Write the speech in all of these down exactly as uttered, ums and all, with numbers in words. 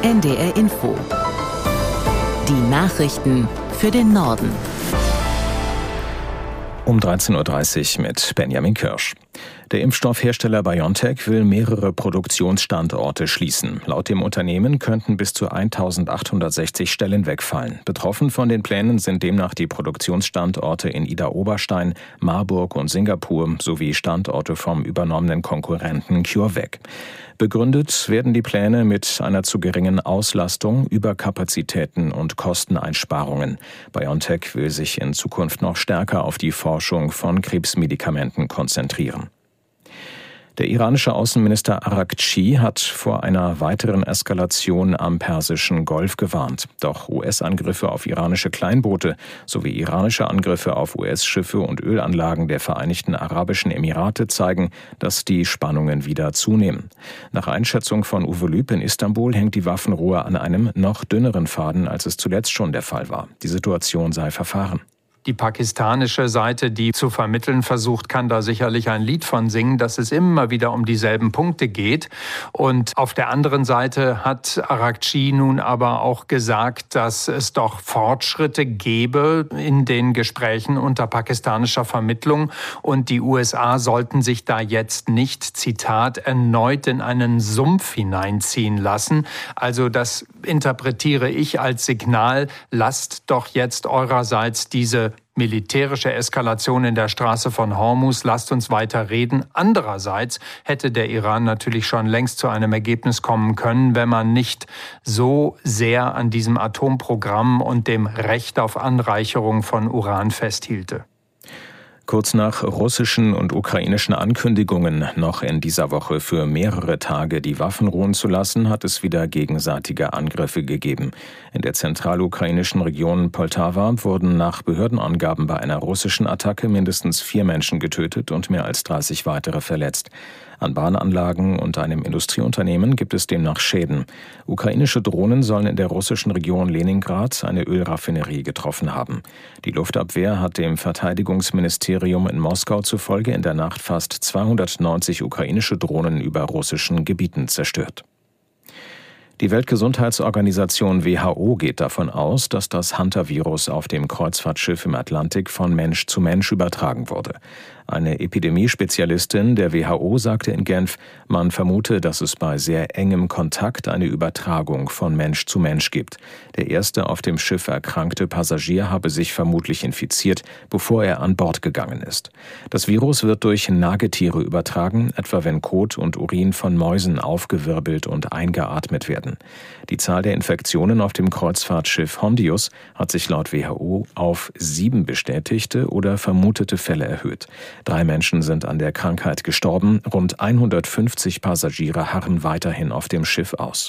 N D R Info. Die Nachrichten für den Norden. Um dreizehn Uhr dreißig mit Benjamin Kirsch. Der Impfstoffhersteller BioNTech will mehrere Produktionsstandorte schließen. Laut dem Unternehmen könnten bis zu eintausendachthundertsechzig Stellen wegfallen. Betroffen von den Plänen sind demnach die Produktionsstandorte in Idar-Oberstein, Marburg und Singapur sowie Standorte vom übernommenen Konkurrenten CureVac. Begründet werden die Pläne mit einer zu geringen Auslastung, Überkapazitäten und Kosteneinsparungen. BioNTech will sich in Zukunft noch stärker auf die Forschung von Krebsmedikamenten konzentrieren. Der iranische Außenminister Araghchi hat vor einer weiteren Eskalation am Persischen Golf gewarnt. Doch U S-Angriffe auf iranische Kleinboote sowie iranische Angriffe auf U S-Schiffe und Ölanlagen der Vereinigten Arabischen Emirate zeigen, dass die Spannungen wieder zunehmen. Nach Einschätzung von Uwe Lüb in Istanbul hängt die Waffenruhe an einem noch dünneren Faden, als es zuletzt schon der Fall war. Die Situation sei verfahren. Die pakistanische Seite, die zu vermitteln versucht, kann da sicherlich ein Lied von singen, dass es immer wieder um dieselben Punkte geht. Und auf der anderen Seite hat Araghchi nun aber auch gesagt, dass es doch Fortschritte gäbe in den Gesprächen unter pakistanischer Vermittlung. Und die U S A sollten sich da jetzt nicht, Zitat, erneut in einen Sumpf hineinziehen lassen. Also das interpretiere ich als Signal, lasst doch jetzt eurerseits diese militärische Eskalation in der Straße von Hormuz, lasst uns weiter reden. Andererseits hätte der Iran natürlich schon längst zu einem Ergebnis kommen können, wenn man nicht so sehr an diesem Atomprogramm und dem Recht auf Anreicherung von Uran festhielte. Kurz nach russischen und ukrainischen Ankündigungen, noch in dieser Woche für mehrere Tage die Waffen ruhen zu lassen, hat es wieder gegenseitige Angriffe gegeben. In der zentralukrainischen Region Poltawa wurden nach Behördenangaben bei einer russischen Attacke mindestens vier Menschen getötet und mehr als dreißig weitere verletzt. An Bahnanlagen und einem Industrieunternehmen gibt es demnach Schäden. Ukrainische Drohnen sollen in der russischen Region Leningrad eine Ölraffinerie getroffen haben. Die Luftabwehr hat dem Verteidigungsministerium in Moskau zufolge in der Nacht fast zweihundertneunzig ukrainische Drohnen über russischen Gebieten zerstört. Die Weltgesundheitsorganisation W H O geht davon aus, dass das Hantavirus auf dem Kreuzfahrtschiff im Atlantik von Mensch zu Mensch übertragen wurde. Eine Epidemiespezialistin der W H O sagte in Genf, man vermute, dass es bei sehr engem Kontakt eine Übertragung von Mensch zu Mensch gibt. Der erste auf dem Schiff erkrankte Passagier habe sich vermutlich infiziert, bevor er an Bord gegangen ist. Das Virus wird durch Nagetiere übertragen, etwa wenn Kot und Urin von Mäusen aufgewirbelt und eingeatmet werden. Die Zahl der Infektionen auf dem Kreuzfahrtschiff Hondius hat sich laut W H O auf sieben bestätigte oder vermutete Fälle erhöht. Drei Menschen sind an der Krankheit gestorben, rund hundertfünfzig Passagiere harren weiterhin auf dem Schiff aus.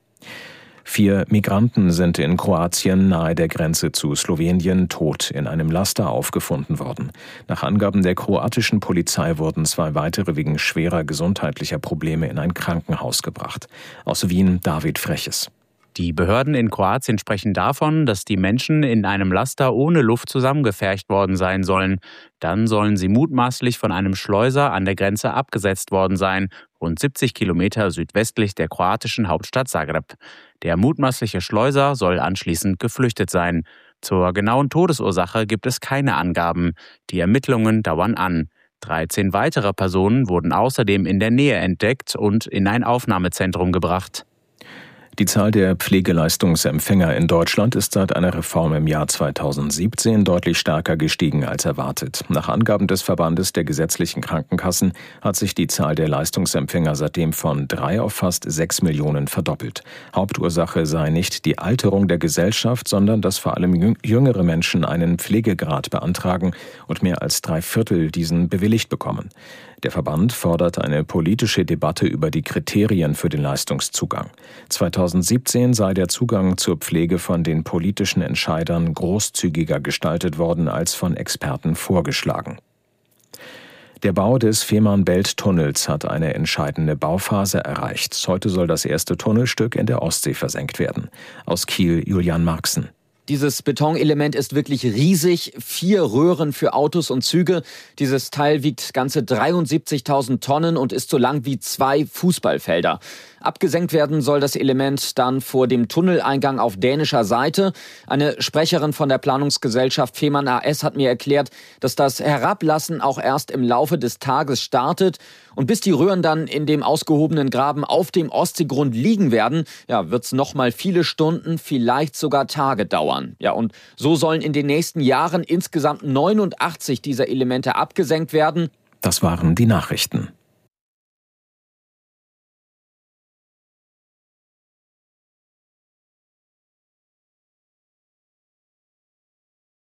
Vier Migranten sind in Kroatien nahe der Grenze zu Slowenien tot in einem Laster aufgefunden worden. Nach Angaben der kroatischen Polizei wurden zwei weitere wegen schwerer gesundheitlicher Probleme in ein Krankenhaus gebracht. Aus Wien David Freches. Die Behörden in Kroatien sprechen davon, dass die Menschen in einem Laster ohne Luft zusammengefercht worden sein sollen. Dann sollen sie mutmaßlich von einem Schleuser an der Grenze abgesetzt worden sein, rund siebzig Kilometer südwestlich der kroatischen Hauptstadt Zagreb. Der mutmaßliche Schleuser soll anschließend geflüchtet sein. Zur genauen Todesursache gibt es keine Angaben. Die Ermittlungen dauern an. dreizehn weitere Personen wurden außerdem in der Nähe entdeckt und in ein Aufnahmezentrum gebracht. Die Zahl der Pflegeleistungsempfänger in Deutschland ist seit einer Reform im Jahr zweitausendsiebzehn deutlich stärker gestiegen als erwartet. Nach Angaben des Verbandes der gesetzlichen Krankenkassen hat sich die Zahl der Leistungsempfänger seitdem von drei auf fast sechs Millionen verdoppelt. Hauptursache sei nicht die Alterung der Gesellschaft, sondern dass vor allem jüngere Menschen einen Pflegegrad beantragen und mehr als drei Viertel diesen bewilligt bekommen. Der Verband fordert eine politische Debatte über die Kriterien für den Leistungszugang. zweitausendsiebzehn sei der Zugang zur Pflege von den politischen Entscheidern großzügiger gestaltet worden als von Experten vorgeschlagen. Der Bau des Fehmarn-Belt-Tunnels hat eine entscheidende Bauphase erreicht. Heute soll das erste Tunnelstück in der Ostsee versenkt werden. Aus Kiel Julian Marxen. Dieses Betonelement ist wirklich riesig. Vier Röhren für Autos und Züge. Dieses Teil wiegt ganze dreiundsiebzigtausend Tonnen und ist so lang wie zwei Fußballfelder. Abgesenkt werden soll das Element dann vor dem Tunneleingang auf dänischer Seite. Eine Sprecherin von der Planungsgesellschaft Fehmarn A S hat mir erklärt, dass das Herablassen auch erst im Laufe des Tages startet. Und bis die Röhren dann in dem ausgehobenen Graben auf dem Ostseegrund liegen werden, ja, wird es noch mal viele Stunden, vielleicht sogar Tage dauern. Ja, und so sollen in den nächsten Jahren insgesamt neunundachtzig dieser Elemente abgesenkt werden. Das waren die Nachrichten.